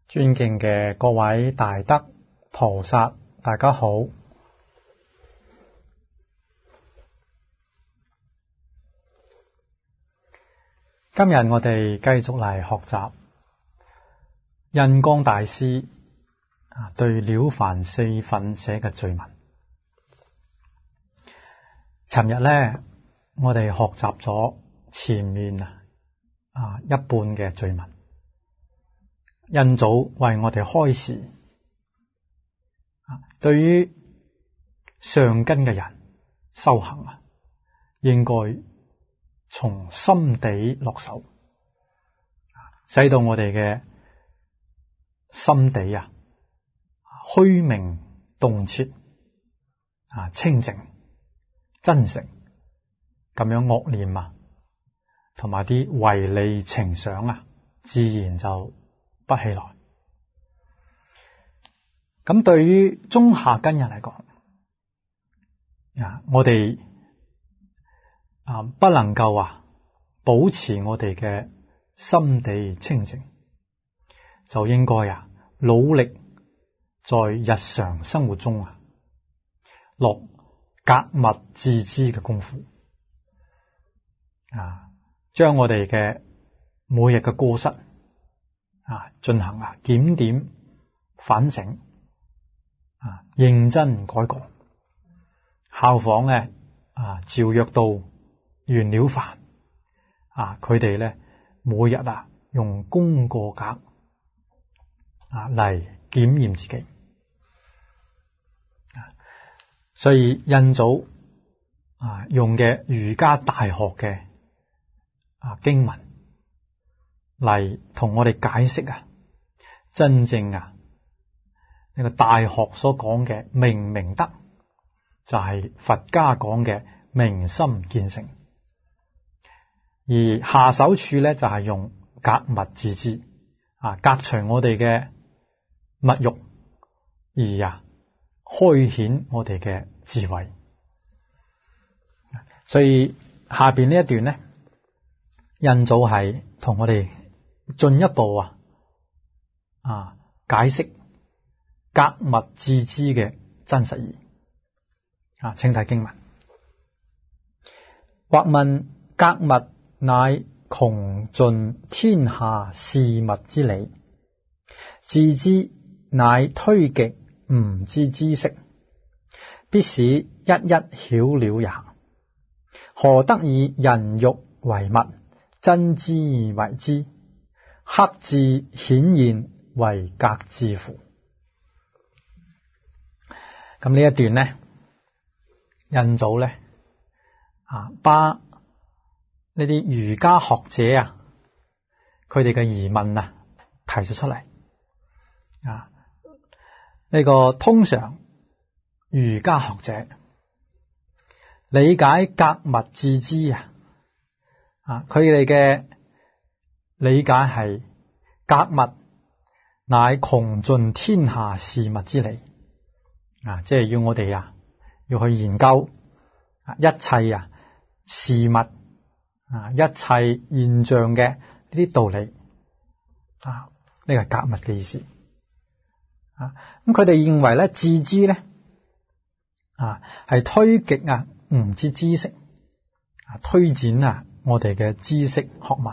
尊敬嘅各位大德菩薩，大家好。今日我哋繼續嚟學習印光大師對了凡四訓寫嘅序文。尋日呢，我哋學習咗前面一半嘅序文。印祖為我哋開示，對於上根嘅人修行應該從心地落手，使到我哋嘅心地虛明洞徹，清淨真誠，咁樣惡念同埋啲唯利情想自然就不起來。咁對於中下根人嚟講，我哋不能夠保持我哋嘅心地清淨，就應該努力在日常生活中落格物致知嘅功夫，將我哋嘅每日嘅過失進行檢點反省，認真改過，效仿趙若道、袁了凡佢哋咧每日用功過格嚟檢驗自己。所以印祖用嘅瑜伽大學嘅經文嚟同我哋解釋真正呢個大學所講嘅明明德，就係佛家講嘅明心見性。而下手處咧就係用格物致知，革除我哋嘅物欲，而開顯我哋嘅智慧。所以下邊呢一段咧，印祖係同我哋進一步解釋格物致知嘅真實義。請睇經文。或問格物乃窮盡天下事物之理，致知乃推極吾之知識，必使一一曉了也。何得以人欲為物，真知為知，克自顯現為格致乎？咁呢一段呢，印祖呢把呢啲瑜伽學者佢哋嘅疑問提咗出嚟。呢個通常瑜伽學者理解格物致知佢哋嘅理解係格物乃窮盡天下事物之理，即係要我哋要去研究一切事物一切現象嘅呢啲道理，呢個係格物嘅意思。咁佢哋認為咧，致知咧係推極吾之知識，推展我哋嘅知識學問，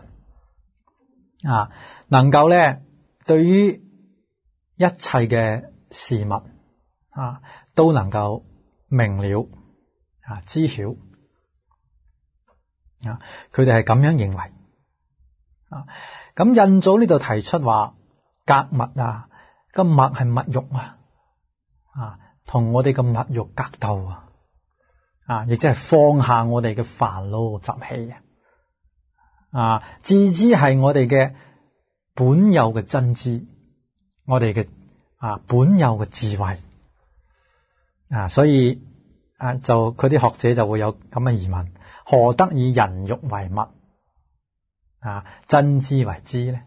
能夠咧對於一切嘅事物都能夠明了知曉。佢哋係咁樣認為。咁印祖呢度提出話格物個物係物欲同我哋嘅物欲格鬥亦即係放下我哋嘅煩惱習氣致知係我哋嘅本有嘅真知，我哋嘅本有嘅智慧所以就佢啲學者就會有咁嘅疑問：何得以人欲為物，真知為知呢？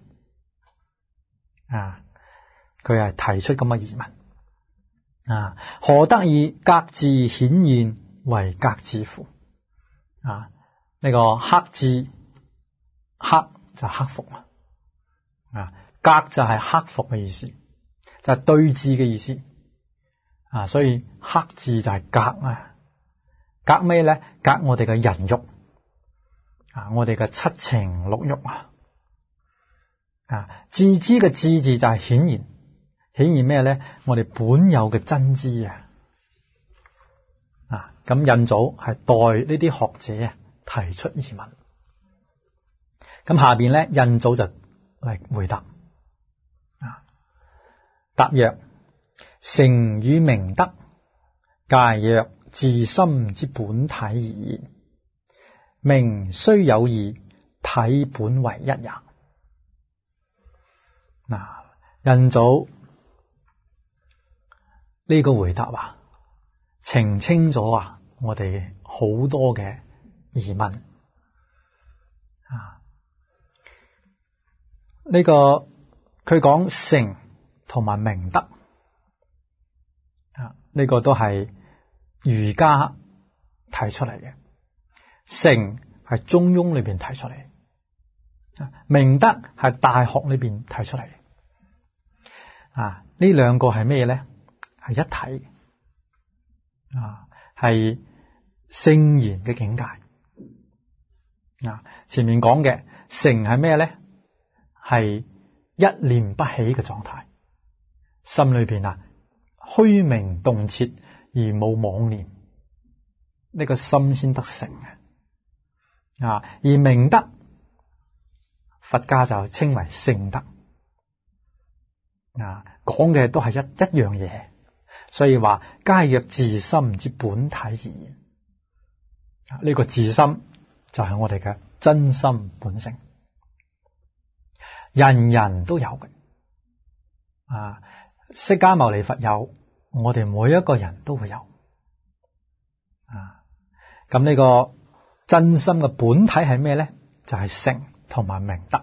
佢係提出咁嘅疑問。何得以格自顯現為格致乎？呢個克制，克就克服格格就係克服嘅意思，就係對峙嘅意思啊。所以克字就係格啊，格咩咧？格我哋嘅人欲啊，我哋嘅七情六欲啊。自知嘅知字就係顯現咩咧？我哋本有嘅真知啊。咁印祖係代呢啲學者啊提出疑問。咁下邊咧，印祖就嚟回答。答曰：成與明德，皆若自心之本體而言。明雖有異，體本為一也。印祖呢個回答澄清咗我哋好多嘅疑問。呢個佢講成同埋明德，呢個都係儒家提出嚟嘅。成係中庸裏邊提出嚟，明德係大學裏邊提出嚟。呢兩個係咩咧？係一體，係聖賢嘅境界。前面講嘅成係咩咧？係一念不起嘅狀態，心裏邊虛明動徹而冇妄念，呢個心先得成嘅。而明德，佛家就稱為聖德。講嘅都係一樣嘢，所以話皆若自心之本體而言。呢個自心就係我哋嘅真心本性，人人都有嘅。釋迦牟尼佛有，我哋每一個人都會有。咁呢個真心嘅本體係咩咧？就係成同埋明德。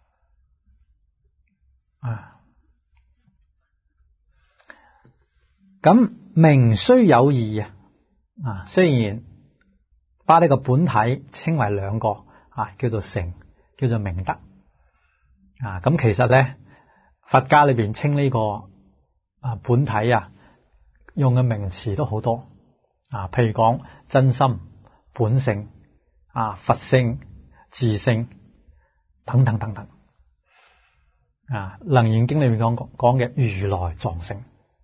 咁明雖有異雖然把呢個本體稱為兩個叫做成，叫做明德。咁其實咧，佛家裏邊稱呢個本體用嘅名詞都好多譬如講真心、本性、佛性、自性等等等等。楞嚴經裏面講嘅如來藏性。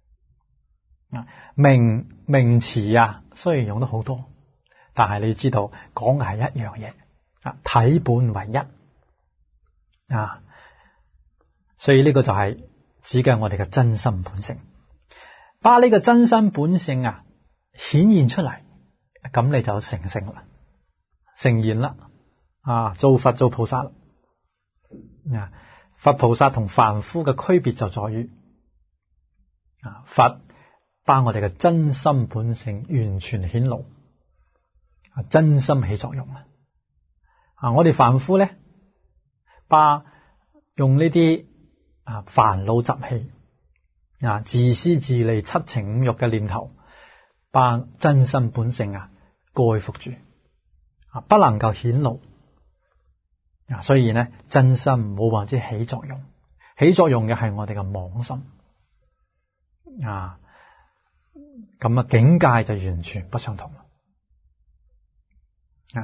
名詞雖然用得好多，但係你知道講嘅係一樣嘢，體本為一。所以呢個就係指嘅我哋嘅真心本性。把呢個真心本性顯現出嚟，咁你就成聖啦，成賢啦，做佛做菩薩啦。佛菩薩同凡夫嘅區別就在於，佛把我哋嘅真心本性完全顯露，真心起作用。我哋凡夫咧，把用呢啲煩惱習氣、自私自利、七情五欲嘅念頭，把真心本性蓋覆住，不能夠顯露。所以呢，真心冇話之起作用，起作用嘅係我哋嘅妄心。咁境界就完全不相同啦。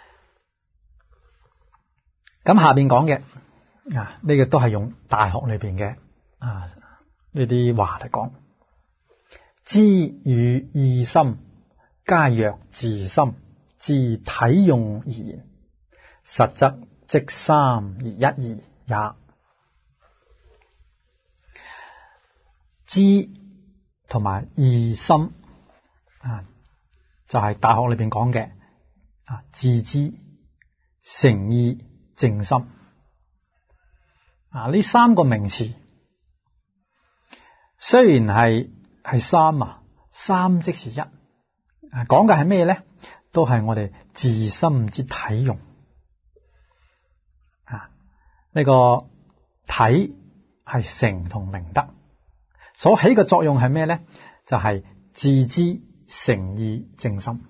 咁下邊講嘅呢個都係用大學裏邊嘅呢啲話嚟講。知與意心，皆若自心自體用而言，實則即三而一義也。知同埋意心就係大學裏邊講嘅自知、誠意、正心。呢三個名詞雖然係三即是一，講嘅係咩咧？都係我哋自心之體用。呢個體係成同明德，所起嘅作用係咩咧？就係自知、誠意、正心。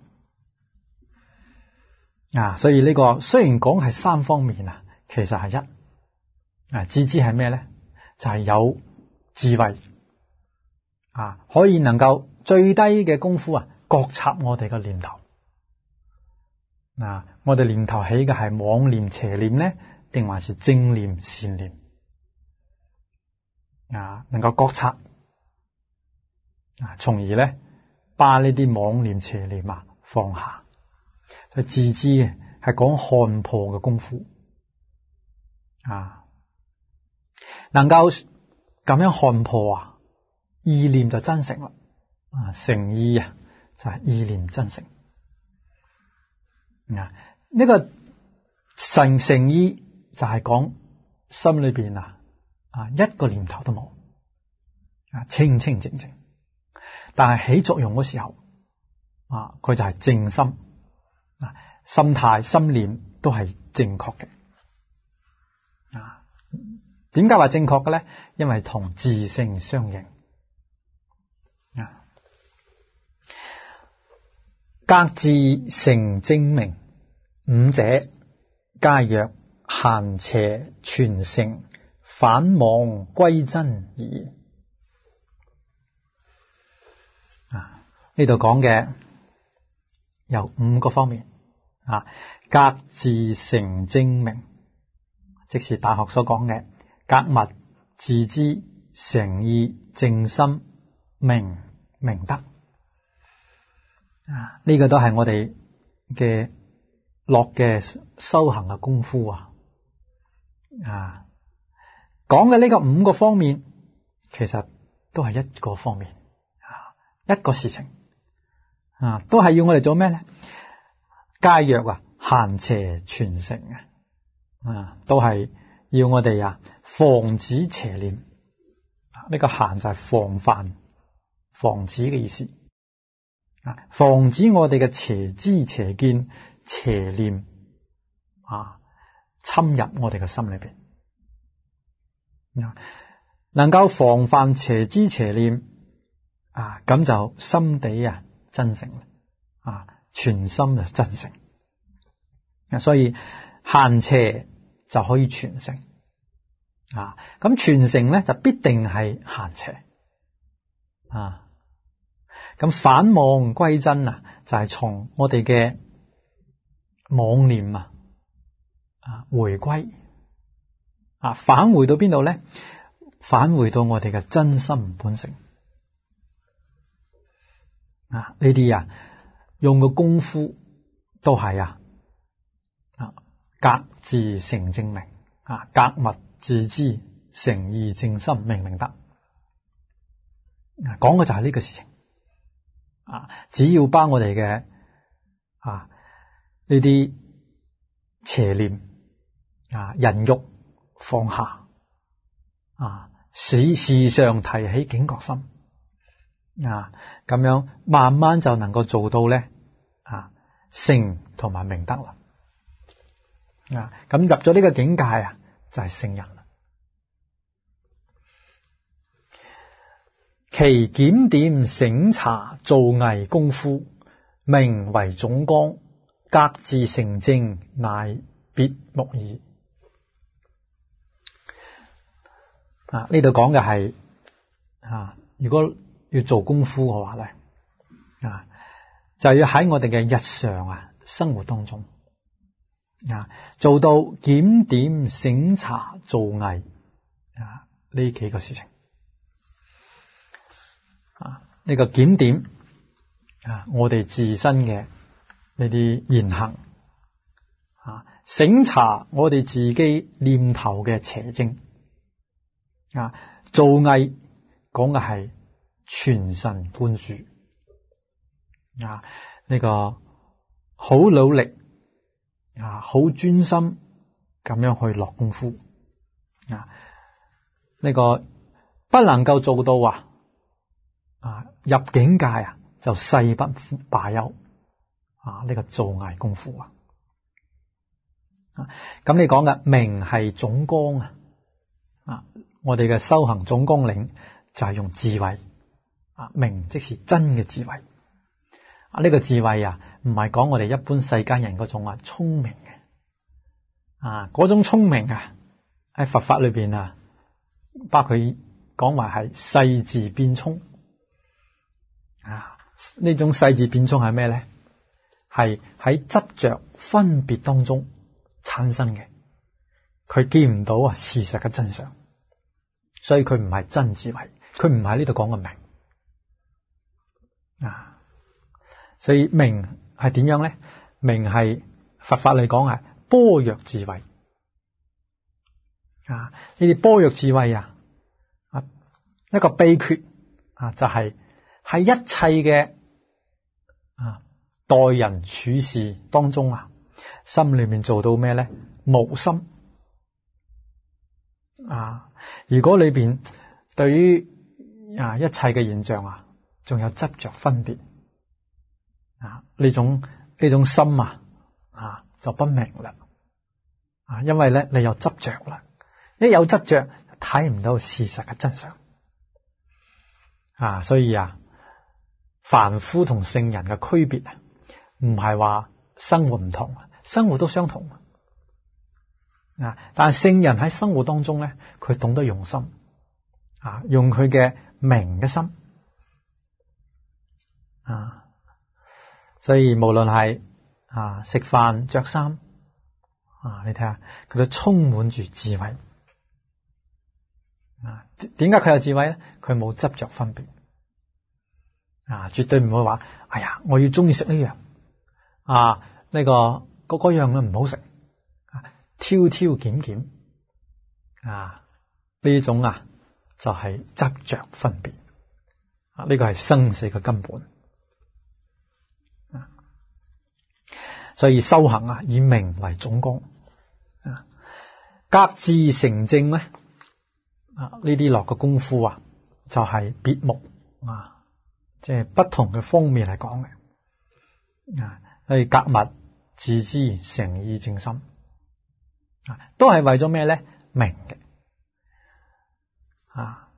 所以呢個雖然講係三方面其實係一。自知係咩咧？ 就係有智慧可以能夠最低嘅功夫覺察我哋嘅念頭。我哋念頭起嘅係妄念邪念呢，定還是正念善念？能夠覺察從而呢把呢啲妄念邪念放下。所以自知係講看破嘅功夫能夠咁樣看破意念就真誠啦。誠意就係意念真誠。呢個誠意就係講心裏邊一個念頭都冇，清清淨淨。但係起作用嗰時候佢就係正心，心態心念都係正確嘅。點解話正確嘅咧？因為同自性相應。格致成正明，五者皆若閒邪全成，返妄歸真矣。呢度講嘅有5個方面格致成正明，即是大學所講嘅格物、致知、誠意、正心、明德。呢個都係我哋嘅落嘅修行嘅功夫講嘅呢個5個方面，其實都係一個方面一個事情都係要我哋做咩咧？皆若閒邪全成都係要我哋防止邪念。呢個閒就係防範、防止嘅意思。防止我哋嘅邪知、邪見、邪念侵入我哋嘅心裏邊。能夠防範邪知邪念咁就心地真誠全心就真誠。所以閒邪就可以全成咁全成咧就必定係閒邪咁返妄歸真就係從我哋嘅妄念回歸返回到邊度咧？返回到我哋嘅真心本性呢啲用嘅功夫都係格致成正明格物致知誠意正心明德。講嘅就係呢個事情只要把我哋嘅呢啲邪念人欲放下時常提起警覺心咁樣慢慢就能夠做到咧聖同埋明德啦。咁入咗呢個境界就係聖人啦。其檢點省察造偽功夫，名為總綱，格致成正，乃別目矣。呢度講嘅係如果要做功夫嘅話咧就要喺我哋嘅日常生活當中做到檢點省察造偽呢幾個事情。呢個檢點我哋自身嘅呢啲言行省察我哋自己念頭嘅邪正造偽講嘅係全神貫注呢個好努力好專心咁樣去落功夫呢個不能夠做到入境界就誓不罷休呢個造偽功夫咁你講嘅明係總綱我哋嘅修行總綱領就係用智慧明即是真嘅智慧呢個智慧唔係講我哋一般世間人嗰種聰明嘅嗰種聰明喺佛法裏邊把佢講為係世事變聰啊！呢種世事變聰係咩咧？係喺執着分別當中產生嘅，佢見唔到啊事實嘅真相，所以佢唔係真智慧，佢唔係呢度講嘅明啊！所以明係點樣咧？明係佛法嚟講係般若智慧啊！呢啲般若智慧啊，一個秘訣啊，就係喺一切嘅待人處事當中啊，心裏面做到咩咧？無心啊！如果裏邊對於一切嘅現象啊，仲有執着分別啊，呢種心啊就不明啦啊！因為咧你有執着啦，一有執着睇唔到事實嘅真相啊！所以凡夫同聖人嘅區別啊，唔係話生活唔同，生活都相同啊！但係聖人喺生活當中咧，佢懂得用心啊，用佢嘅明嘅心啊，所以無論係食飯着衫啊，你睇下佢都充滿住智慧啊！點解佢有智慧咧？佢冇執着分別啊，絕對唔會話哎呀，我要中意食呢樣啊，呢個嗰樣咧唔好食，挑挑揀揀啊，呢種就係執着分別啊，呢個係生死嘅根本啊。所以修行以明為總綱啊，格致成正咧呢啲落嘅功夫就係別目啊，即係不同嘅方面嚟講嘅啊。去格物致知誠意正心啊，都係為咗咩咧？明嘅啊。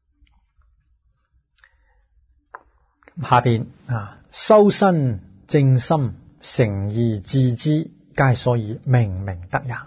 下邊修身正心誠意致知，皆所以明明德也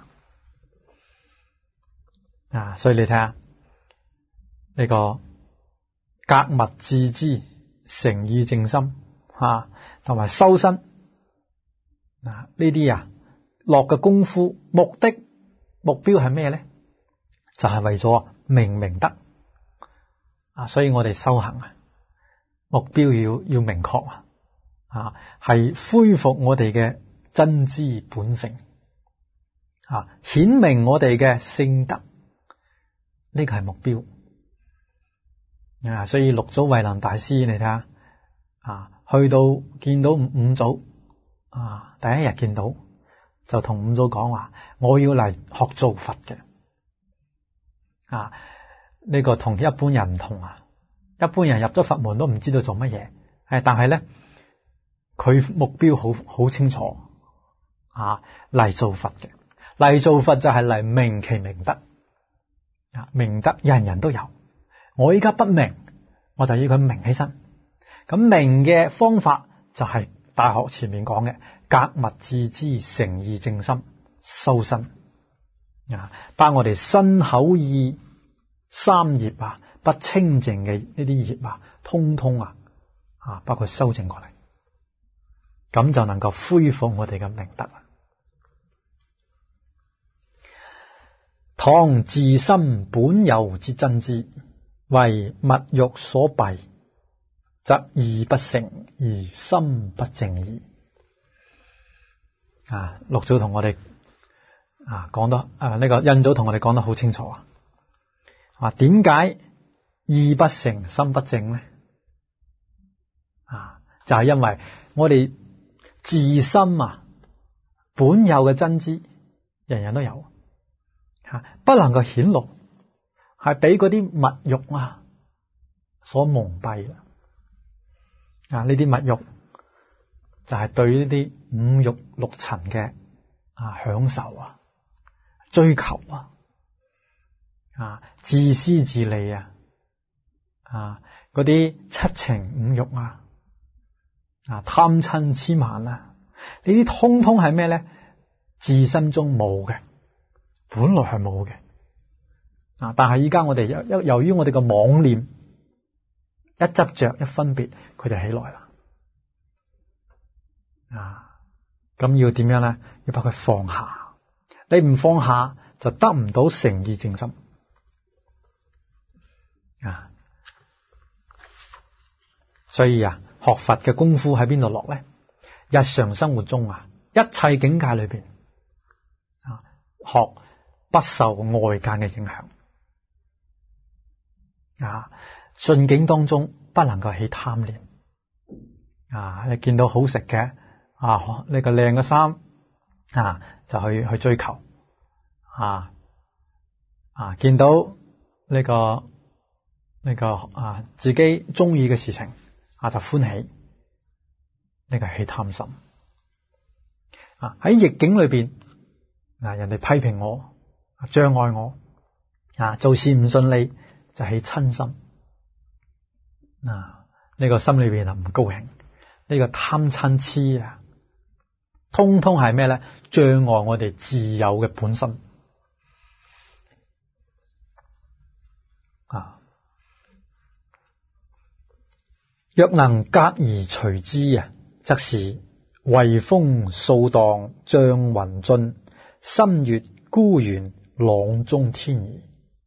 啊。所以你睇下呢個格物致知誠意正心同埋修身呢啲落嘅功夫，目標係咩咧？就係為咗明明德啊！所以我哋修行目標要明確係恢復我哋嘅真知本性顯明我哋嘅聖德，呢個係目標啊！所以六祖慧能大師，你睇下去到見到五祖第一日見到就同五祖講話，我要嚟學做佛嘅呢個同一般人唔同一般人入咗佛門都唔知道做乜嘢，但係咧佢目標好清楚嚟做佛嘅，嚟做佛就係嚟明其明德明德人人都有，我依家不明，我就要佢明起身。咁明嘅方法就係大學前面講嘅格物致知誠意正心修身把我哋身口意三業不清淨嘅呢啲業通通包括修正過嚟，咁就能夠恢復我哋嘅明德。倘自心本有之真知，為物欲所蔽，則義不成而心不正矣。六祖同我哋講得呢個印祖同我哋講得好清楚點解義不成心不正咧？就係因為我哋自心本有嘅真知，人人都有不能夠顯露，係俾嗰啲物欲所蒙蔽啦。呢啲物欲就係對呢啲五欲六塵嘅享受追求自私自利嗰啲七情五欲貪嗔痴慢呢啲通通係咩咧？自心中冇嘅，本來係冇嘅但係依家我哋由於我哋嘅妄念一執着一分別，佢就起來啦。咁要點樣咧？要把佢放下。你唔放下，就得唔到誠意正心。所以學佛嘅功夫喺邊度落咧？日常生活中一切境界裏邊學不受外界嘅影響。順境當中不能夠起貪念。你見到好食嘅呢個靚嘅衫就去追求。見到呢個自己中意嘅事情就歡喜。呢個係起貪心。喺逆境裏邊人哋批評我、障礙我做事唔順利，就起嗔心。呢個心裏邊唔高興。呢個貪嗔癡通通係咩咧？障礙我哋自有嘅本心。若能隔而除之則是惠風掃蕩，障雲盡，心悅孤懸，朗中天意。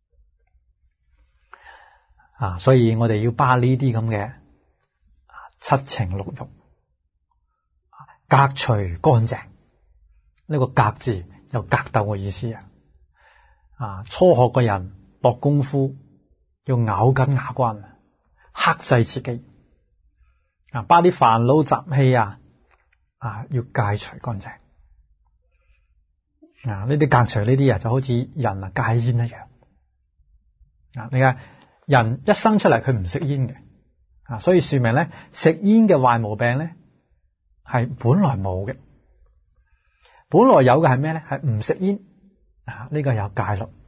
所以我哋要把呢啲咁嘅七情六欲革除乾淨。呢個革字有格鬥嘅意思初學嘅人落功夫要咬緊牙關，克制自己把啲煩惱習氣要戒除乾淨。呢啲革除呢啲就好似人戒煙一樣。你睇人一生出嚟佢唔食煙嘅所以說明咧食煙嘅壞毛病咧係本來冇嘅。本來有嘅係咩咧？係唔食煙呢個有戒律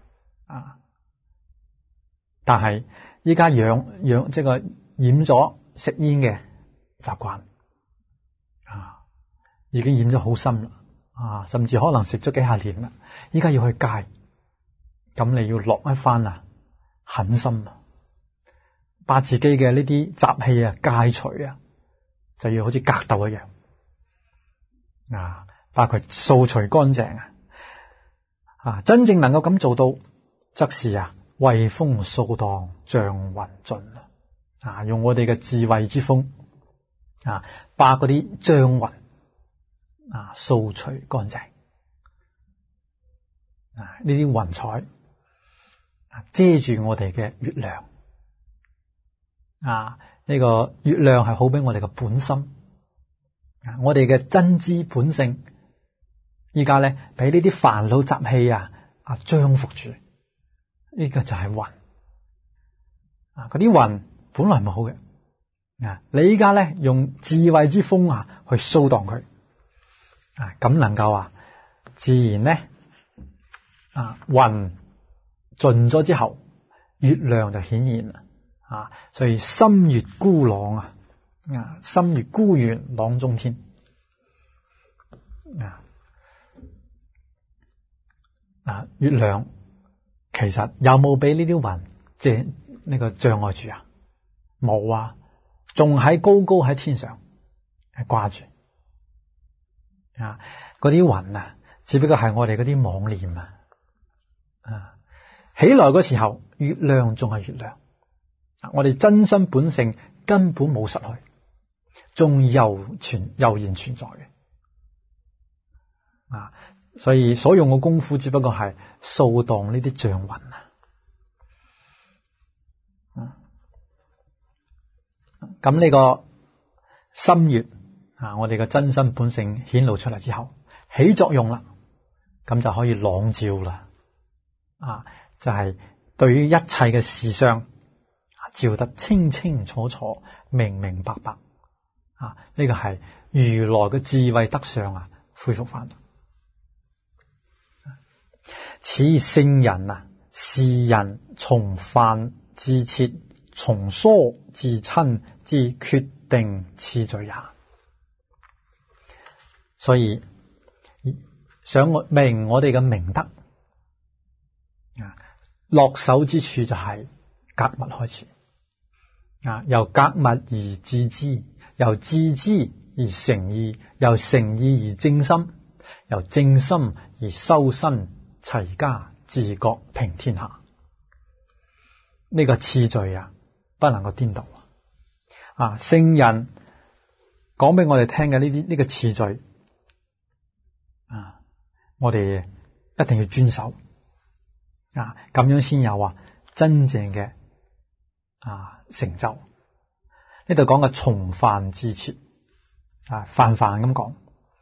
但係依家養即係個染咗食煙嘅習慣已經染咗好深啦甚至可能食咗幾十年啦。依家要去戒，咁你要落一番狠心把自己嘅呢啲習氣戒除就要好似格鬥一樣把佢掃除乾淨真正能夠咁做到，則是惠風掃蕩，障雲盡用我哋嘅智慧之風把嗰啲障雲掃除乾淨。呢啲雲彩遮住我哋嘅月亮呢個月亮係好俾我哋嘅本心我哋嘅真知本性依家咧俾呢啲煩惱習氣張伏住。呢個就係雲嗰啲雲本來冇好嘅你依家咧用智慧之風去掃蕩佢咁能夠自然咧雲盡咗之後月亮就顯現啦所以心悅孤朗心悅孤懸，朗中天月亮其實有冇俾呢啲雲呢個障礙住冇仲喺高喺天上係掛住嗰啲雲只不過係我哋嗰啲妄念起來嗰時候月亮仲係月亮我哋真身本性根本冇失去，仲悠然存在嘅所以所用嘅功夫只不過係掃蕩呢啲障雲咁呢個心悅我哋嘅真身本性顯露出嚟之後起作用啦，咁就可以朗照啦就係對於一切嘅事相照得清清楚楚明明白白呢個係如來嘅智慧德相恢復翻。此聖人是人從犯自設，從疏自親之決定次序也。所以想明我哋嘅明德落手之處就係格物開始由格物而致知，由致知而誠意，由誠意而正心，由正心而修身齊家治國平天下。呢個次序不能夠顛倒聖人講俾我哋聽嘅呢個次序我哋一定要遵守咁樣先有真正嘅成就。呢度講嘅從範致切泛泛咁講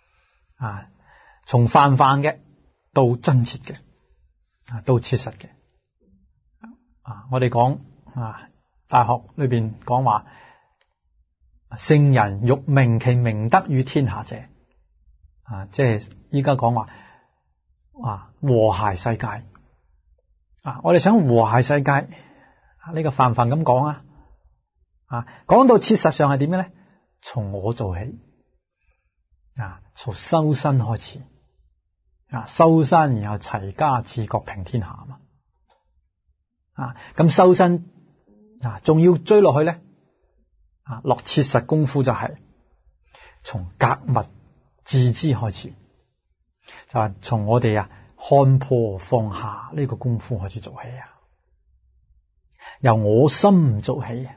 從泛泛嘅到真切嘅到切實嘅我哋講大學裏邊講話聖人欲明其明德於天下者即係依家講話和諧世界我哋想和諧世界呢個泛泛咁講講到切實上係點嘅咧？從我做起從修身開始修身然後齊家治國平天下嘛咁修身仲要追落去咧落切實功夫就係從格物致知開始，就係從我哋看破放下呢個功夫開始做起由我心做起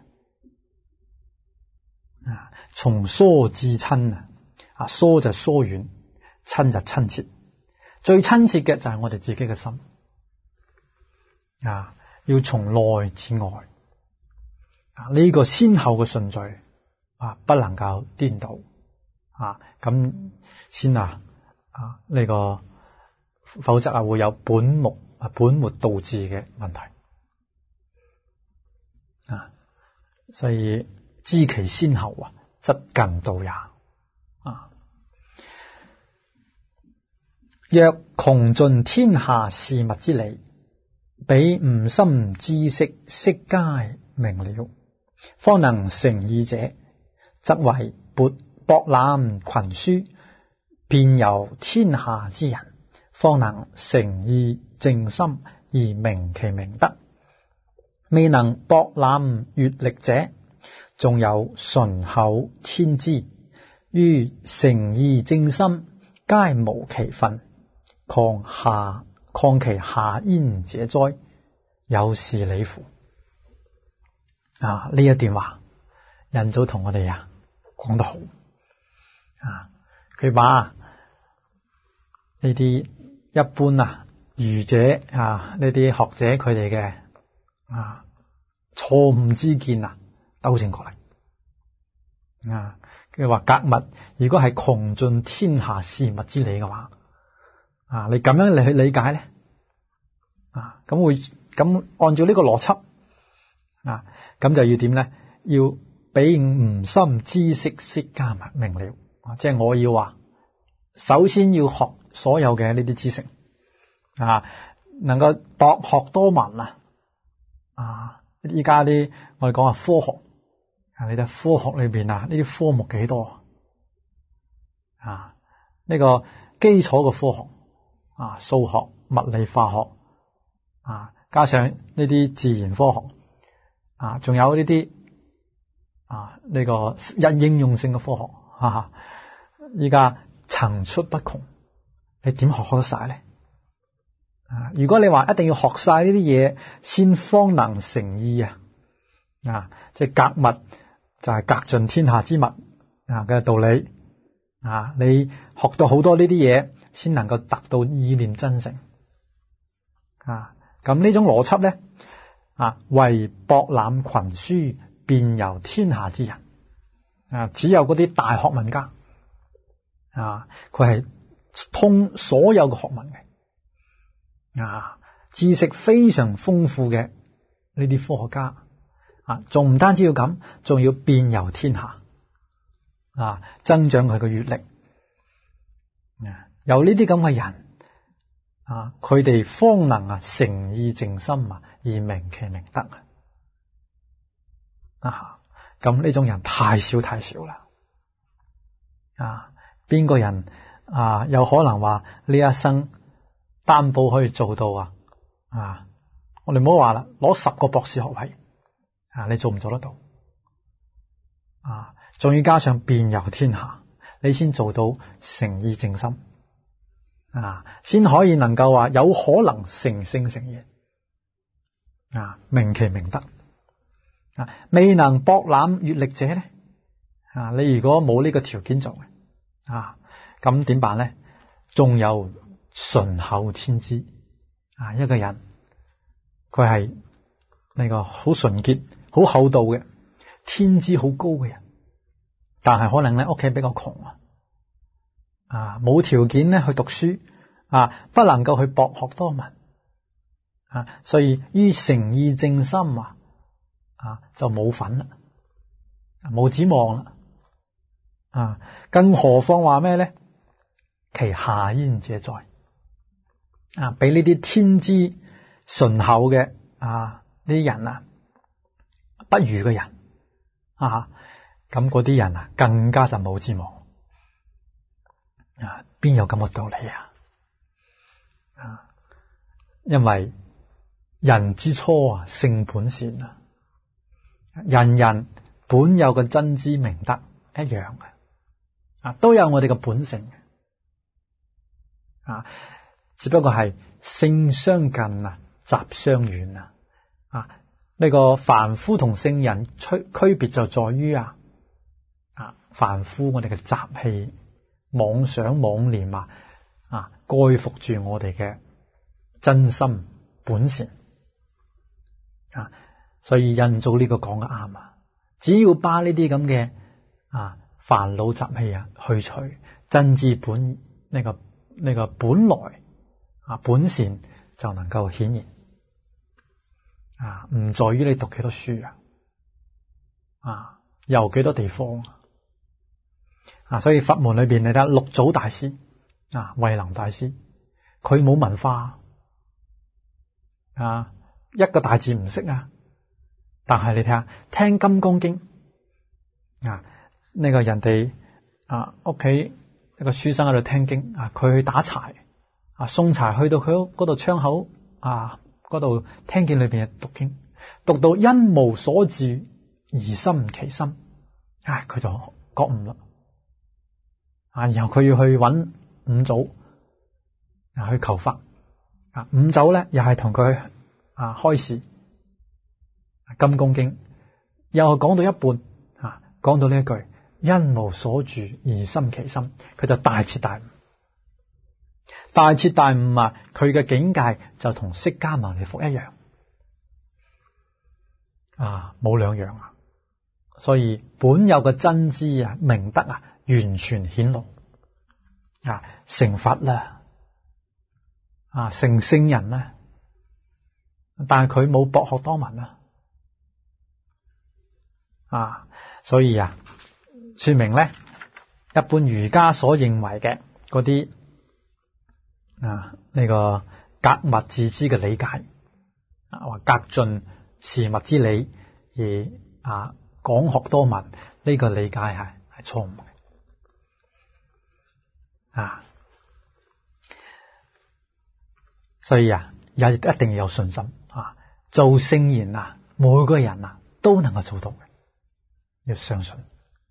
從疏至親疏就疏遠，親就親切，最親切嘅就係我哋自己嘅心要從內至外呢個先後嘅順序不能夠顛倒咁先呢個否則會有本末倒置嘅問題所以知其先後則近道也若窮盡天下事物之理，彼吾心知識悉皆明了，方能成義者，則為博覽群書，遍遊天下之人，方能誠意正心而明其明德。未能博覽閱歷者，仲有純厚天資，於誠意正心皆無其分，況其下焉者哉？有是理乎？呢一段話人早同我哋講得好佢把呢啲一般愚者呢啲學者佢哋嘅錯誤之見糾正過嚟佢話格物如果係窮盡天下事物之理嘅話你咁樣嚟去理解咧咁按照呢個邏輯咁就要點咧？要彼吾心知識悉皆明了即係我要話首先要學所有嘅呢啲知識能夠博學多聞依家啲我哋講科學你睇科學裏邊呢啲科目幾多呢個基礎嘅科學數學、物理、化學加上呢啲自然科學仲有呢啲呢個應用性嘅科學依家層出不窮，你點學得晒咧？如果你話一定要學晒呢啲嘢先方能成義即係格物就係格盡天下之物嘅道理你學到好多呢啲嘢先能夠達到意念真誠咁呢種邏輯咧為博覽群書，遍遊天下之人只有嗰啲大學問家佢係通所有嘅學問嘅知識非常豐富嘅呢啲科學家仲唔單止要咁，仲要遍遊天下增長佢嘅閱歷有呢啲咁嘅人佢哋方能誠意正心而明其明德咁呢種人太少啦邊個人有可能話呢一生擔保可以做到我哋唔好話啦，攞10個博士學位你做唔做得到？仲要加上遍遊天下，你先做到誠意正心先可以能夠話有可能成聖成賢明其明德未能博覽閱歷者咧你如果冇呢個條件做嘅咁點辦咧？仲有純厚天資一個人佢係呢個好純潔、好厚道嘅天資好高嘅人，但係可能咧屋企比較窮冇條件咧去讀書不能夠去博學多聞所以於誠意正心就冇份啦，冇指望啦更何況話咩咧？其下焉者在俾呢啲天資純厚嘅呢啲人不如嘅人咁嗰啲人更加就冇指望邊有咁嘅道理因為人之初性本善人人本有個真知明德一樣嘅都有我哋嘅本性只不過係性相近習相遠呢個凡夫同聖人區別就在於凡夫我哋嘅習氣妄想妄念蓋覆住我哋嘅真心本善所以印祖呢個講得啱只要把呢啲咁嘅煩惱習氣去除，真知本呢個本來本善就能夠顯現唔在於你讀幾多書遊幾多地方所以佛門裏邊你睇六祖大師慧能大師，佢冇文化一個大字唔識但係你睇下聽金剛經呢個人哋屋企一個書生喺度聽經佢去打柴送柴去到佢嗰度窗口嗰度聽見裏邊讀經，讀到因無所住而生其心佢就覺悟啦然後佢要去揾五祖去求法五祖咧又係同佢開示金剛經，又講到一半講到呢一句因無所住而生其心，佢就大徹大悟。大徹大悟佢嘅境界就同釋迦牟尼佛一樣冇兩樣所以本有嘅真知明德完全顯露成佛啦成聖人啦，但係佢冇博學多聞所以說明咧一般儒家所認為嘅嗰啲呢個格物致知嘅理解或格盡事物之理而廣學多聞呢個理解係錯誤嘅所以也一定要有信心做聖賢每個人都能夠做到嘅，要相信。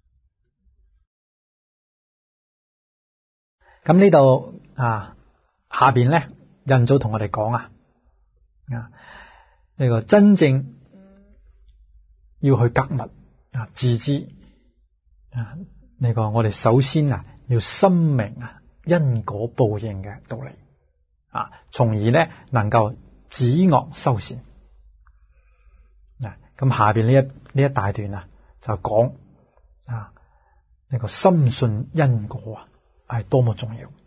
咁呢度下邊咧印祖同我哋講呢個真正要去格物致知呢個我哋首先要深明因果報應嘅道理從而咧能夠止惡修善咁下邊呢一大段就講呢個深信因果係多麼重要。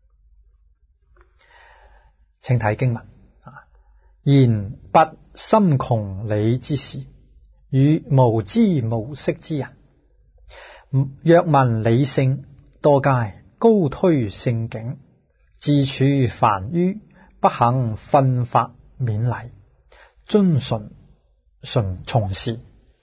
請睇經文言不深窮理之事，與無知無識之人，若聞理性，多皆高推聖境，自處凡愚，不肯奮發勉勵，遵循從事。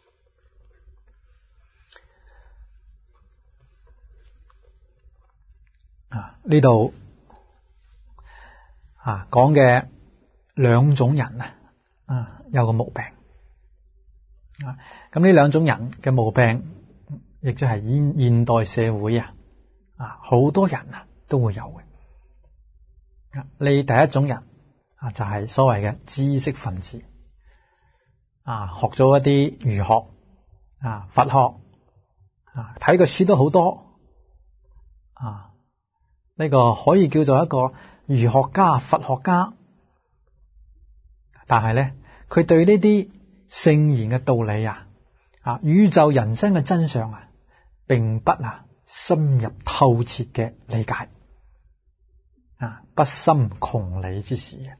呢度講嘅兩種人有個毛病啊。咁呢兩種人嘅毛病，亦即係現代社會好多人都會有嘅。你第一種人就係所謂嘅知識分子學咗一啲儒學佛學睇嘅書都好多呢個可以叫做一個儒學家、佛學家，但係咧佢對呢啲聖賢嘅道理宇宙人生嘅真相並不深入透徹嘅理解不深窮理之士嘅。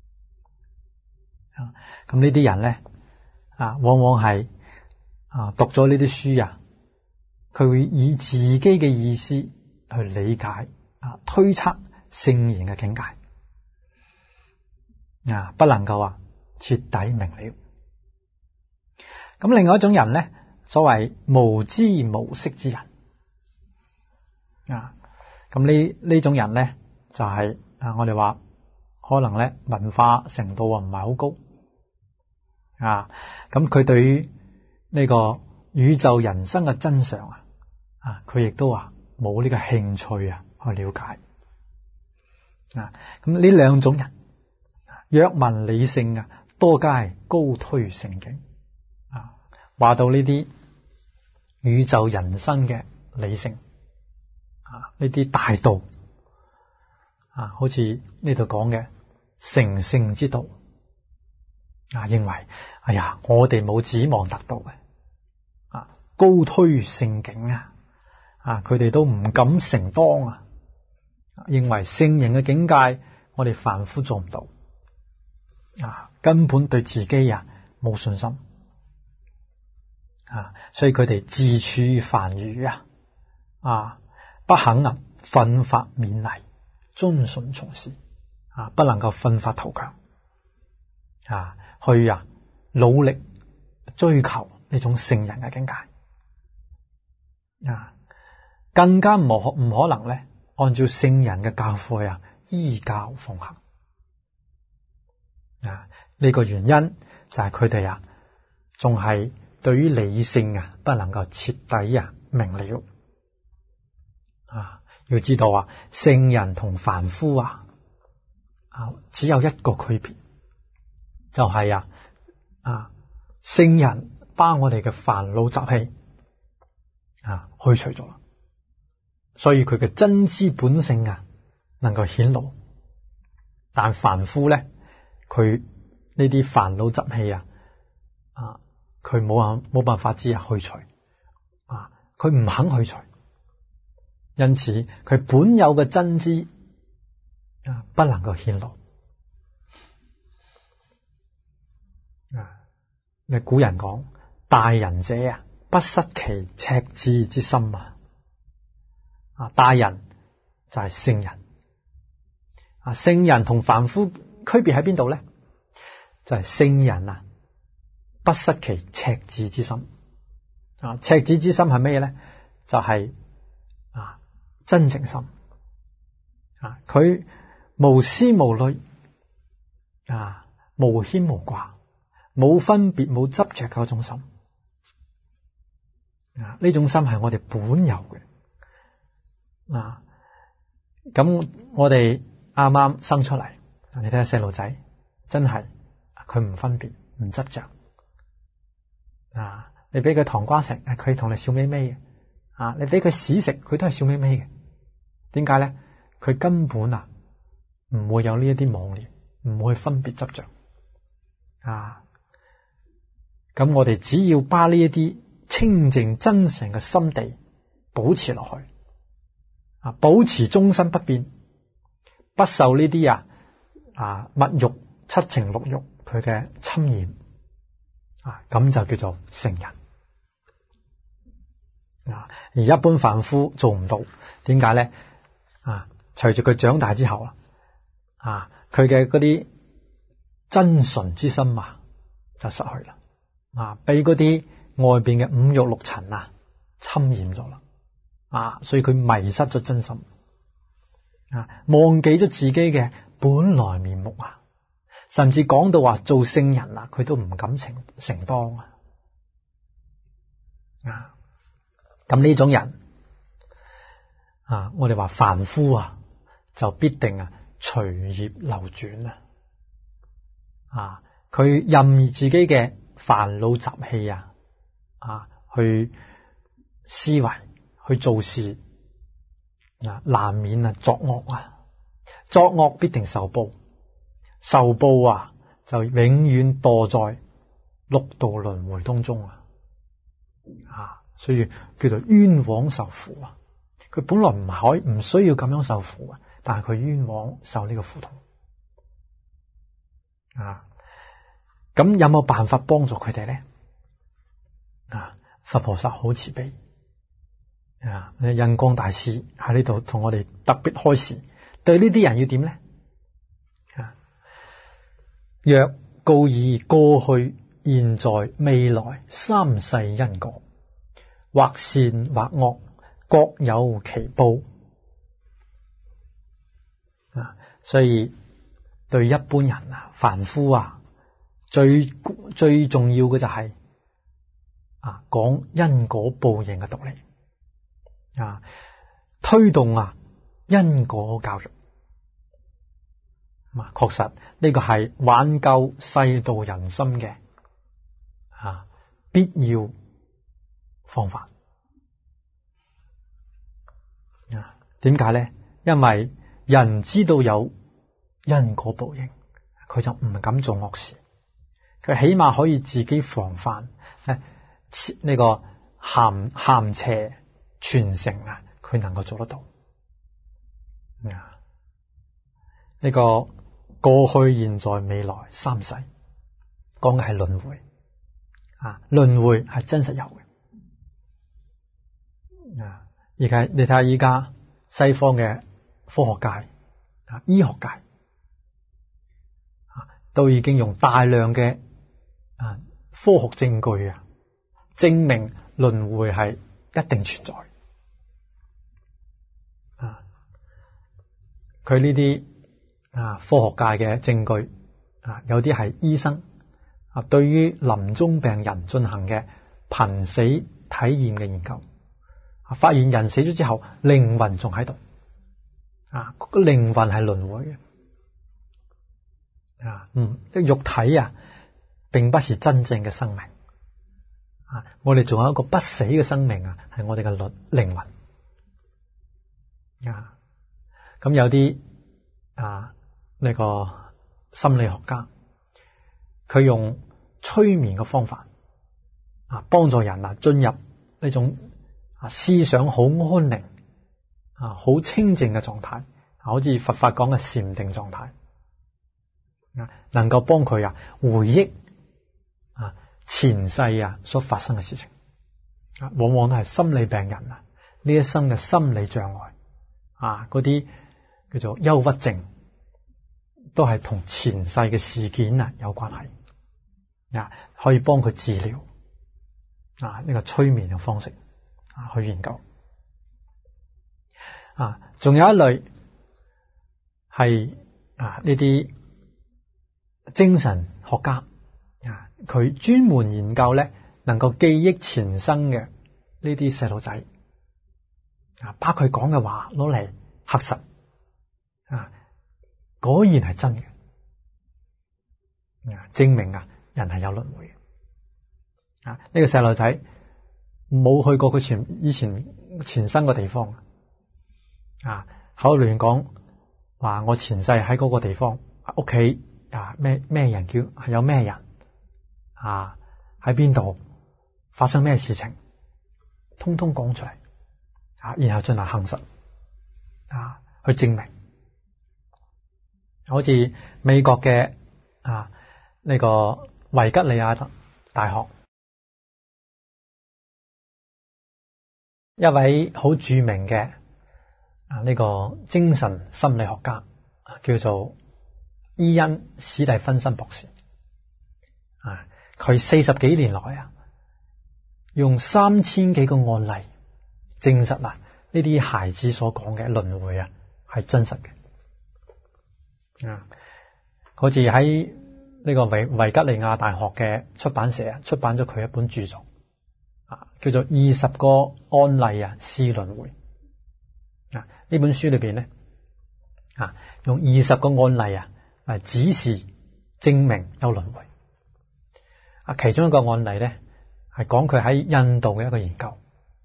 咁呢啲人咧往往係讀咗呢啲書佢會以自己嘅意思去理解推測聖賢嘅境界不能夠徹底明了。咁另外一種人咧，所謂無知無識之人咁呢種人咧就係我哋話可能咧文化程度唔係好高咁佢對於呢個宇宙人生嘅真相佢亦都冇呢個興趣去了解咁呢兩種人，若聞理性多皆高推聖境話到呢啲宇宙人生嘅理性呢啲大道好似呢度講嘅成聖之道認為我哋冇指望得到嘅高推聖境佢哋都唔敢承當認為聖人嘅境界我哋凡夫做唔到根本對自己冇信心所以佢哋自處凡愚不肯奮發勉勵，遵循從事不能夠奮發圖強去努力追求呢種聖人嘅境界更加唔可能咧按照聖人嘅教誨依教奉行呢個原因就係佢哋仲係對於理性不能夠徹底明了要知道聖人同凡夫只有一個區別，就係聖人把我哋嘅煩惱習氣去除咗啦，所以佢嘅真知本性能夠顯露，但凡夫咧佢呢啲煩惱習氣佢冇辦法去除佢唔肯去除，因此佢本有嘅真知不能夠顯露你古人講大人者不失其赤子之心大人就係聖人聖人同凡夫區別喺邊度咧？就係聖人不失其赤子之心赤子之心係咩咧？就係真誠心佢無私無慮無牽無掛，冇分別冇執着嗰種心呢種心係我哋本有嘅咁我哋啱啱生出嚟，你睇下細路仔真係佢唔分別唔執着你俾佢糖瓜食，佢同你笑眯眯嘅你俾佢屎食，佢都係笑眯眯嘅。點解咧？佢根本唔會有呢一啲妄念，唔會分別執着咁我哋只要把呢一啲清淨真誠嘅心地保持落去保持終身不變，不受呢啲物欲七情六欲佢嘅侵染咁就叫做聖人而一般凡夫做唔到。點解咧？隨住佢長大之後佢嘅嗰啲真純之心就失去啦俾嗰啲外邊嘅五欲六塵侵染咗啦所以佢迷失咗真心忘記咗自己嘅本來面目甚至講到話做聖人啊，佢都唔敢承當啊。咁呢種人啊，我哋話凡夫啊，就必定啊隨業流轉啊。佢任意自己嘅煩惱習氣去思維去做事難免作惡啊。作惡必定受報，受報就永遠墮在六道輪迴當中所以叫做冤枉受苦啊。佢本來唔需要咁樣受苦啊，但係佢冤枉受呢個苦痛咁有冇辦法幫助佢哋咧？佛菩薩好慈悲印光大師喺呢度同我哋特別開示，對呢啲人要點咧？若告以過去、現在、未來三世因果，或善或惡，各有其報所以對一般人凡夫最重要嘅就係講因果報應嘅道理推動因果教育確實呢個係挽救世道人心嘅必要方法點解咧？因為人知道有因果報應，佢就唔敢做惡事，佢起碼可以自己防範呢個咸邪傳承佢能夠做得到呢個過去、現在、未來三世講嘅係輪迴輪迴係真實有嘅而家你睇下依家西方嘅科學界醫學界都已經用大量嘅科學證據證明輪迴係一定存在佢呢啲科學界嘅證據有啲係醫生對於臨終病人進行嘅瀕死體驗嘅研究，發現人死咗之後靈魂仲喺度個靈魂係輪迴嘅肉體並不是真正嘅生命我哋仲有一個不死嘅生命係我哋嘅靈魂咁有啲呢個心理學家佢用催眠嘅方法幫助人進入呢種思想好安寧好清靜嘅狀態，好似佛法講嘅禪定狀態能夠幫佢回憶前世所發生嘅事情往往都係心理病人呢一生嘅心理障礙嗰啲叫做憂鬱症，都係同前世嘅事件有關係可以幫佢治療呢個催眠嘅方式去研究仲有一類係呢啲精神學家佢專門研究咧能夠記憶前生嘅呢啲細路仔把佢講嘅話攞嚟核實果然係真嘅證明人係有輪迴嘅呢個細路仔冇去過佢以前前生嘅地方口亂講話我前世喺嗰個地方屋企咩人叫係有咩人喺邊度發生咩事情通通講出嚟然後進行核實去證明好似美國嘅呢個維吉尼亞大學一位好著名嘅呢個精神心理學家叫做伊恩史蒂芬森博士佢40幾年來用3000幾個案例證實呢啲孩子所講嘅輪迴係真實嘅好似喺呢個維吉尼亞大學嘅出版社出版咗佢一本著作叫做《20個案例試輪迴》呢本書裏邊咧用20個案例嚟指示證明有輪迴其中一個案例咧係講佢喺印度嘅一個研究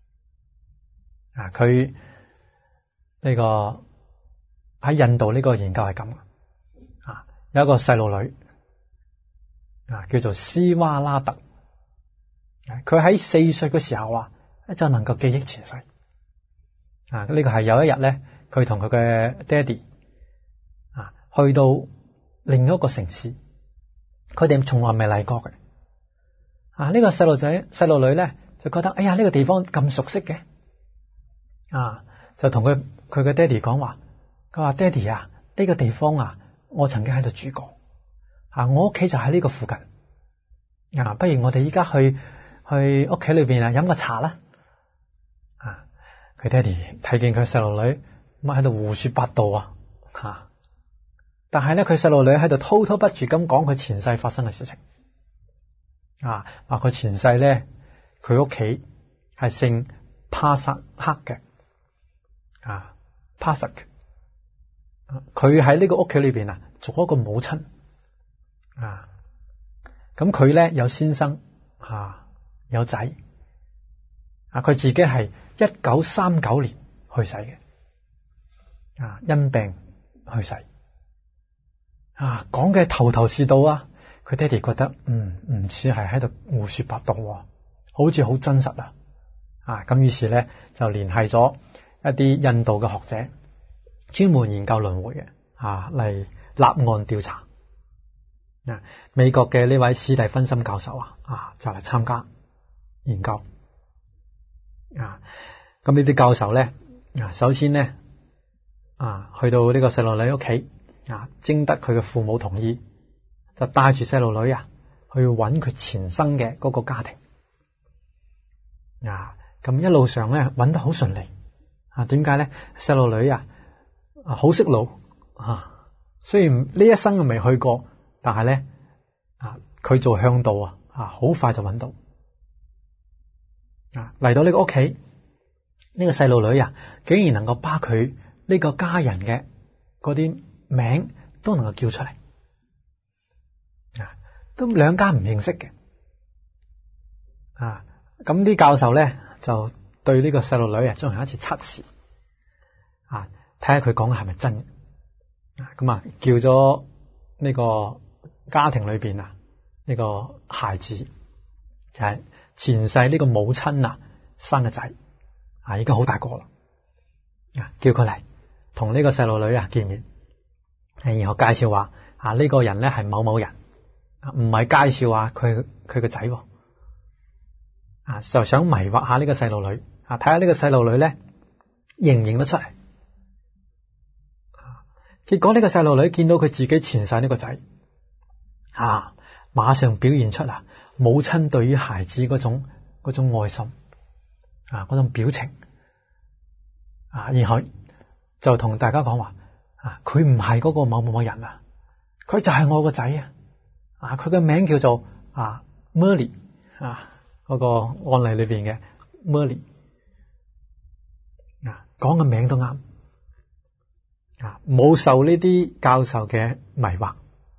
佢呢個喺印度呢個研究係咁有一個細路女叫做斯瓦拉特，佢喺4歲嘅時候就能夠記憶前世呢個係有一日咧，佢同佢嘅爹哋去到另一個城市，佢哋從來未嚟過嘅呢個細路女咧就覺得哎呀呢個地方咁熟悉嘅就同佢嘅爹哋講話，佢話爹哋呢個地方我曾經喺度住過我屋企就喺呢個附近不如我哋依家去屋企裏邊飲個茶啦佢爹哋睇見佢細路女咁喺度胡說八道但係咧佢細路女喺度滔滔不絕咁講佢前世發生嘅事情話佢前世咧佢屋企係姓帕薩克嘅帕薩克佢喺呢個屋企裏邊做一個母親咁佢咧有先生有仔佢自己係1939年去世嘅因病去世講嘅頭頭是道佢爹哋覺得唔似係喺度胡說八道好似好真實咁於是咧就聯繫咗一啲印度嘅學者專門研究輪迴嘅嚟立案調查美國嘅呢位史蒂芬森教授就嚟參加研究咁呢啲教授咧首先咧去到呢個細路女屋企徵得佢嘅父母同意，就帶住細路女去揾佢前生嘅嗰個家庭咁一路上咧揾得好順利點解咧？細路女好識路雖然呢一生未去過，但係咧佢做向導好快就揾到嚟到呢個屋企，呢個細路女竟然能夠把佢呢個家人嘅嗰啲名都能夠叫出嚟都兩家唔認識嘅咁啲教授咧就對呢個細路女進行一次測試睇下佢講嘅係咪真咁叫咗呢個家庭裏邊呢個孩子就係前世呢個母親生嘅仔已經好大個啦叫佢嚟同呢個細路女見面然後介紹話呢個人咧係某某人唔係介紹話佢個仔就想迷惑下呢個細路女睇下呢個細路女咧認唔認得出嚟結果呢個細路女見到佢自己前世呢個仔馬上表現出母親對於孩子嗰種愛心嗰種表情然後就同大家講話佢唔係嗰個某某某人佢就係我個仔佢嘅名叫做Merly 嗰個案例裏邊嘅 Merly 講嘅名都啱冇受呢啲教授嘅迷惑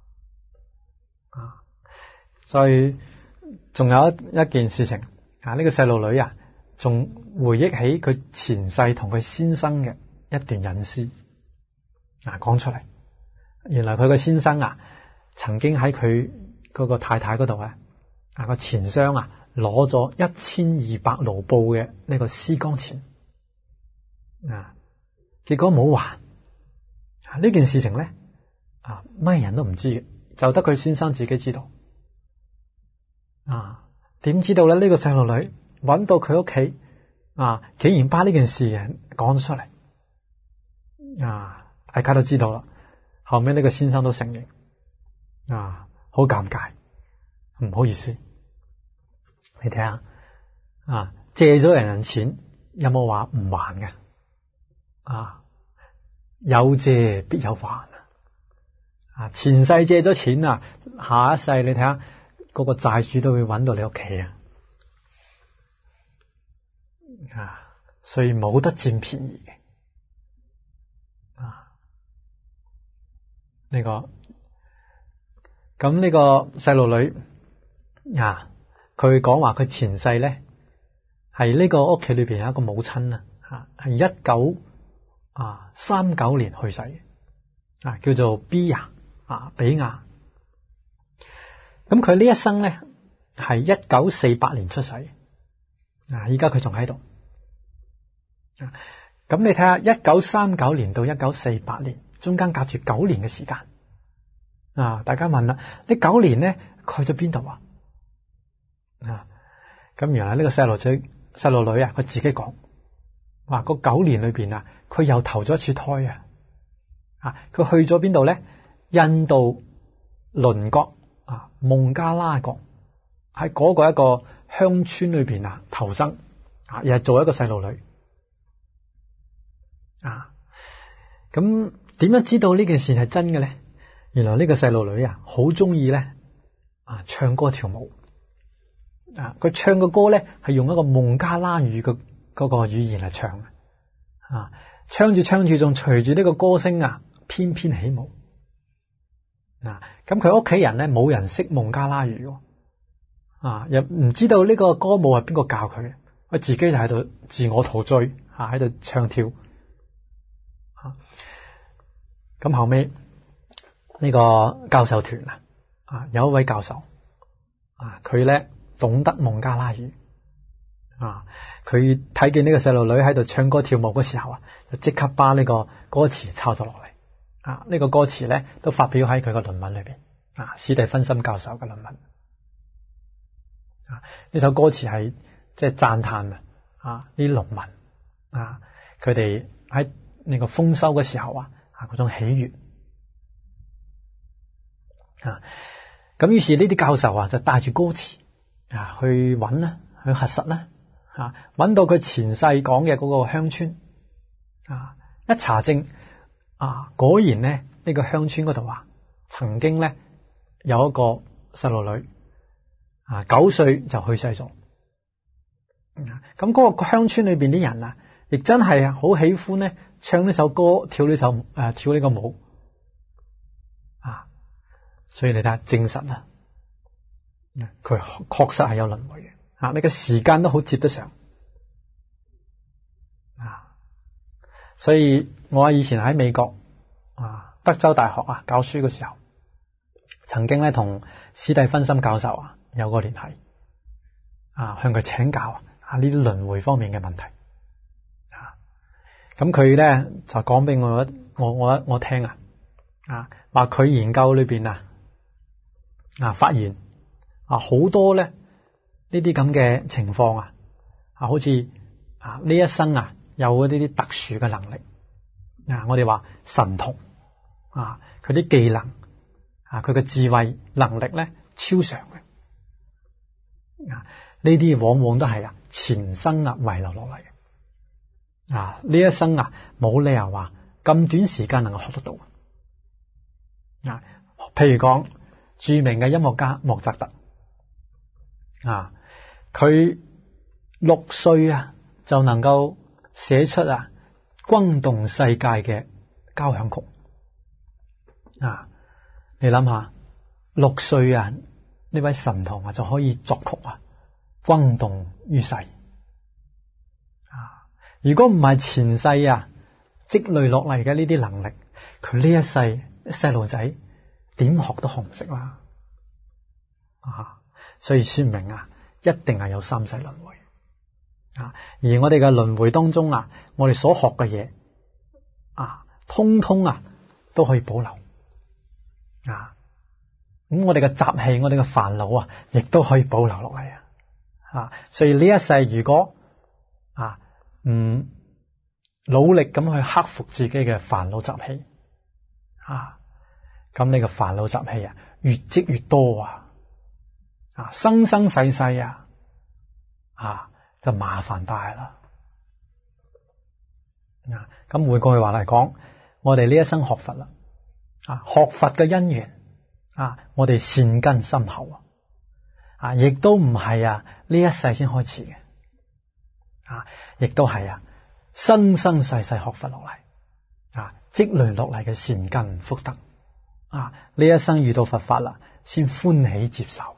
所以仲有一件事情呢個細路女仲回憶起佢前世同佢先生嘅一段隱私講出嚟，原來佢個先生曾經喺佢嗰個太太嗰度個錢箱攞咗1200盧布嘅呢個絲光錢結果冇還呢件事情咧咩人都唔知嘅，就得佢先生自己知道點知道咧？呢個細路女揾到佢屋企竟然把呢件事講咗出嚟大家都知道啦。後尾呢個先生都承認好尷尬，唔好意思。你睇下借咗人錢有冇話唔還嘅有借必有還前世借咗錢啊，下一世你睇下嗰個債主都會揾到你屋企所以冇得佔便宜嘅呢個。咁呢個細路女佢講話佢前世咧係呢個屋企裏邊有一個母親係1939年去世嘅叫做比亞。咁佢呢一生咧係1948年出世，依家佢仲喺度。咁你睇下1939年到1948年中間隔住9年嘅時間大家問啦，呢9年咧佢去咗邊度咁原來呢個細路女佢自己講話嗰9年裏邊佢又投咗一次胎佢去咗邊度咧？印度鄰國孟加拉國，喺嗰個一個鄉村裏邊投生又係做一個細路女咁點樣知道呢件事係真嘅咧？原來呢個細路女好中意咧唱歌跳舞佢唱嘅歌咧係用一個孟加拉語嘅嗰個語言嚟唱唱住唱住仲隨住呢個歌聲翩翩起舞咁佢屋企人咧冇人識孟加拉語又唔知道呢個歌舞係邊個教佢嘅，佢自己就喺度自我陶醉喺度唱跳咁後尾呢個教授團有一位教授佢咧懂得孟加拉語佢睇見呢個細路女喺度唱歌跳舞嘅時候就即刻把呢個歌詞抄咗落嚟呢個歌詞咧都發表喺佢個論文裏邊史蒂芬森教授嘅論文呢首歌詞係即係讚嘆啲農民佢哋喺呢個豐收嘅時候嗰種喜悅咁於是呢啲教授就帶住歌詞去揾啦，去核實啦揾到佢前世講嘅嗰個鄉村一查證果然咧呢個鄉村嗰度曾經咧有一個細路女9歲就去世咗咁嗰個鄉村裏邊啲人亦真係好喜歡咧唱呢首歌，跳呢個舞所以你睇下證實啦佢確實係有輪迴嘅你個時間都好接得上所以我以前喺美國德州大學教書嘅時候，曾經咧同史蒂芬森教授有個聯繫向佢請教呢啲輪迴方面嘅問題咁佢咧就講俾我聽話佢研究裏邊發現好多咧呢啲咁嘅情況好似呢一生有嗰啲特殊嘅能力我哋話神童佢啲技能佢嘅智慧能力咧超常嘅呢啲往往都係前生遺留落嚟嘅呢一生冇理由話咁短時間能夠學得到譬如講著名嘅音樂家莫扎特佢6歲就能夠寫出轟動世界嘅交響曲你諗下6歲呢位神童就可以作曲轟動於世如果唔係前世積累落嚟嘅呢啲能力，佢呢一世細路仔點學都學唔識啦所以說明一定係有3世輪迴而我哋嘅輪迴當中我哋所學嘅嘢通通都可以保留咁我哋嘅習氣，我哋嘅煩惱亦都可以保留落嚟所以呢一世如果唔努力咁去克服自己嘅煩惱習氣咁你嘅煩惱習氣越積越多生生世世就麻煩大啦咁換句話嚟講，我哋呢一生學佛啦學佛嘅因緣我哋善根深厚亦都唔係呢一世先開始嘅亦都係生生世世學佛落嚟積累落嚟嘅善根福德呢一生遇到佛法啦，先歡喜接受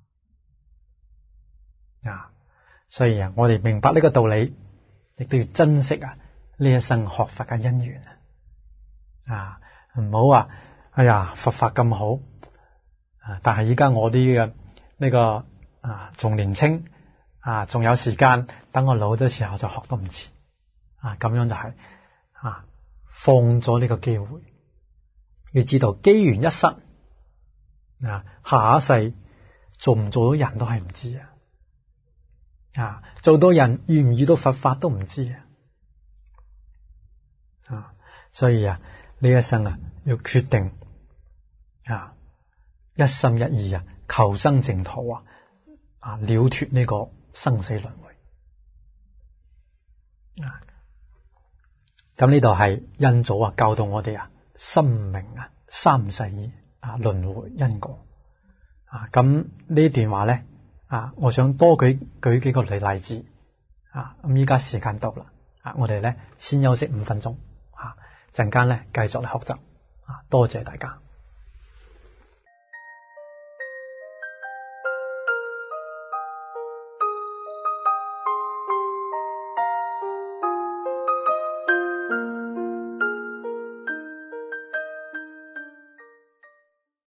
所以我哋明白呢個道理，亦都要珍惜呢一生學佛嘅因緣唔好話哎呀佛法咁好但係依家我啲嘅呢個仲年輕仲有時間，等我老咗時候就學都唔遲咁樣就係放咗呢個機會。要知道機緣一失下一世做唔做到人都係唔知做到人遇唔遇到佛法都唔知所以呢一生要決定一心一意求生淨土了脫呢個生死輪迴咁呢度係印祖教導我哋深明三世輪迴因果咁呢段話咧我想多舉幾個例子咁依家時間到啦我哋咧先休息5分鐘陣間咧繼續嚟學習多謝大家。